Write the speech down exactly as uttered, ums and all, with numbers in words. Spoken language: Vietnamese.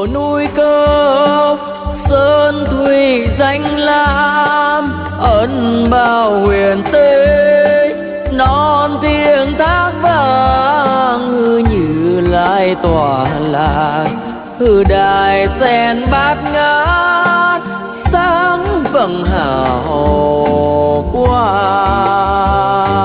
núi cốc sơn thủy danh lam, ân bao huyền tế non tiếng thác vang, hư như lai tỏa lạc hư đài sen bát ngát, sáng vầng hào quang.